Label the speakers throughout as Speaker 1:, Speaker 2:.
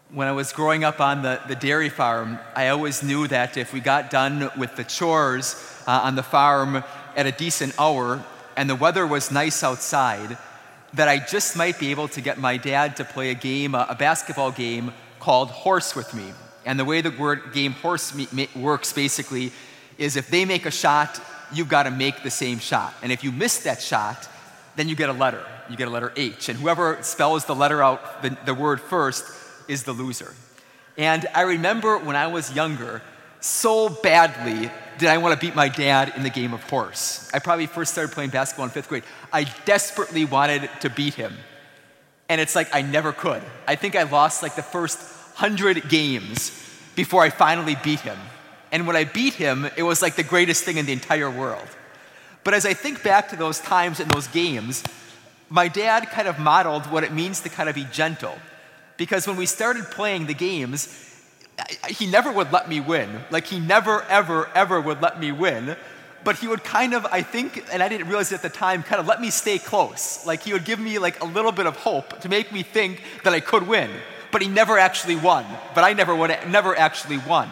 Speaker 1: When I was growing up on the dairy farm, I always knew that if we got done with the chores on the farm at a decent hour and the weather was nice outside, that I just might be able to get my dad to play a game, a basketball game called Horse with me. And the way the word game horse works basically is if they make a shot, you've got to make the same shot. And if you miss that shot, then you get a letter. You get a letter H. And whoever spells the letter out, the word first, is the loser. And I remember when I was younger, so badly did I want to beat my dad in the game of horse. I probably first started playing basketball in 5th grade. I desperately wanted to beat him. And it's like I never could. I think I lost like the first 100 games before I finally beat him. And when I beat him, it was like the greatest thing in the entire world. But as I think back to those times and those games, my dad kind of modeled what it means to kind of be gentle. Because when we started playing the games, he never would let me win. Like he never, ever, ever would let me win. But he would kind of, I think, and I didn't realize it at the time, kind of let me stay close. Like he would give me like a little bit of hope to make me think that I could win. But he never actually won. But I never actually won.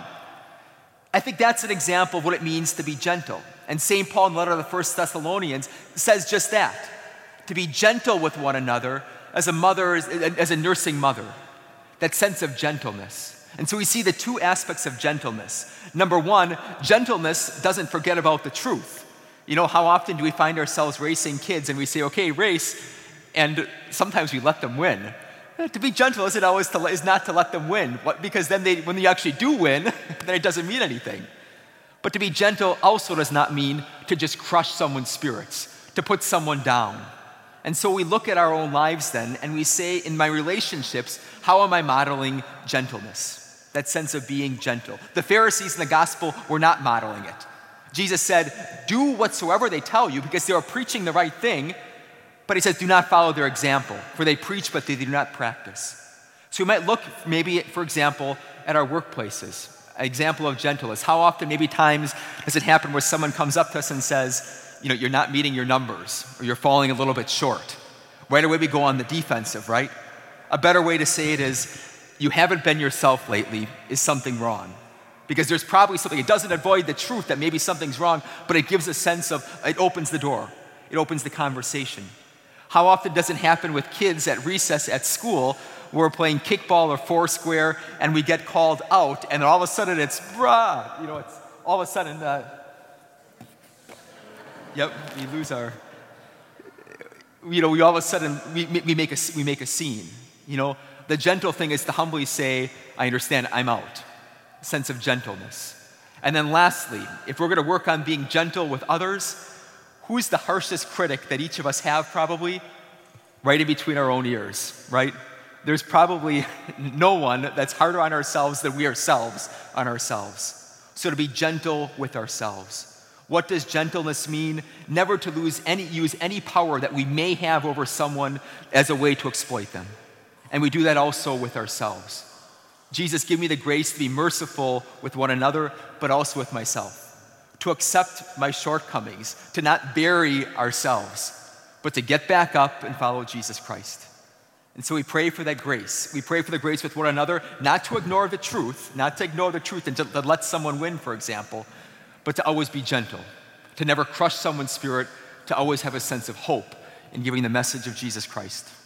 Speaker 1: I think that's an example of what it means to be gentle. And St. Paul in the letter of the First Thessalonians says just that. To be gentle with one another as a mother, as a nursing mother. That sense of gentleness. And so we see the two aspects of gentleness. Number one, gentleness doesn't forget about the truth. You know, how often do we find ourselves racing kids and we say, okay, race, and sometimes we let them win. To be gentle is not to let them win, because then when they actually do win, then it doesn't mean anything. But to be gentle also does not mean to just crush someone's spirits, to put someone down. And so we look at our own lives then, and we say, in my relationships, how am I modeling gentleness? That sense of being gentle. The Pharisees in the gospel were not modeling it. Jesus said, do whatsoever they tell you, because they are preaching the right thing, but he says, do not follow their example, for they preach, but they do not practice. So we might look maybe, for example, at our workplaces, an example of gentleness. How often, maybe times, does it happen where someone comes up to us and says, you know, you're not meeting your numbers, or you're falling a little bit short. Right away we go on the defensive, right? A better way to say it is, you haven't been yourself lately, is something wrong? Because there's probably something, it doesn't avoid the truth that maybe something's wrong, but it gives a sense of, it opens the door. It opens the conversation. How often does it happen with kids at recess at school, where we're playing kickball or foursquare, and we get called out, and all of a sudden it's, brah, you know, it's all of a sudden, we lose our, you know, we all of a sudden, we make a scene, you know. The gentle thing is to humbly say, I understand, I'm out. A sense of gentleness. And then lastly, if we're going to work on being gentle with others, who's the harshest critic that each of us have probably? Right in between our own ears, right? There's probably no one that's harder on ourselves than we ourselves on ourselves. So to be gentle with ourselves. What does gentleness mean? Never to use any power that we may have over someone as a way to exploit them. And we do that also with ourselves. Jesus, give me the grace to be merciful with one another, but also with myself. To accept my shortcomings, to not bury ourselves, but to get back up and follow Jesus Christ. And so we pray for that grace. We pray for the grace with one another, not to ignore the truth, and to let someone win, for example, but to always be gentle, to never crush someone's spirit, to always have a sense of hope in giving the message of Jesus Christ.